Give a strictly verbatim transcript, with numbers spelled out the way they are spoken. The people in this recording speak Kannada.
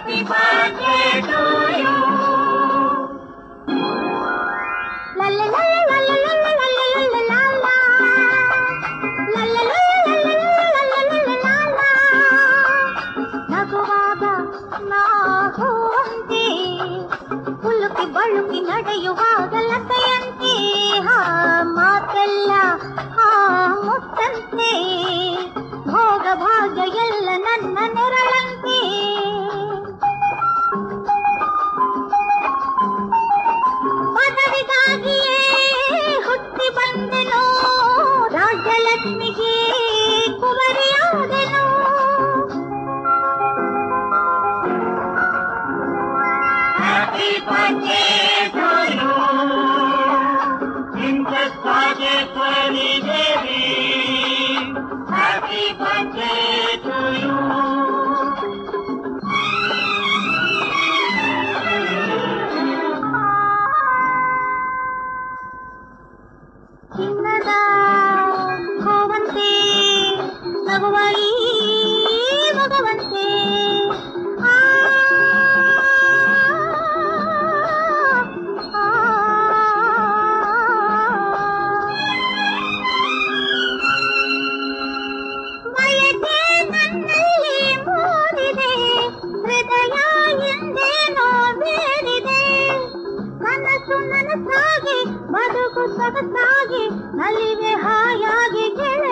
Happy birthday to you. La la la la la la la la la la la la. La la la la la la la la la la la. ನಗುವಾಗ ನಾಹುವಂತೆ ಉಲುಕಿ ಬಳುಕಿ ನಡೆಯುವಾಗ ಲತೆಯಂತೆ ಹಾ ಮಾತೆಲ್ಲ ಹಾ ಮುತ್ತಂತೆ ಭೋಗ ಭಾಗ್ಯ ಎಲ್ಲ ನನ್ನ ನೆರಳಂತೆ ಪದವಿಗಾಗಿಯೇ ಹುಟ್ಟಿ ಬಂದೆನೋ ರಾಜ್ಯಲಕ್ಷ್ಮಿಗೆ ಕುವರಿಯಾದೆನೋ Happy birthday to you Princess Rajeshwari Devi Happy birthday to you ಚಿನ್ನದ ಗೋವಂತೆ ನಗುವಳಿ ಭಗವಂತೆ ಆ ಬಯಕೆ ನನ್ನಲ್ಲಿ ಮೂಡಿದೆ ಹೃದಯ ಎಂದೇನೋ ಬೇಡಿದೆ ಕನಸು ನನಸಾಗಿ ಬದುಕು ಸೊಗಸಾಗಿ ನಲಿವೆ ಹಾಯಾಗಿ ಗೆಳ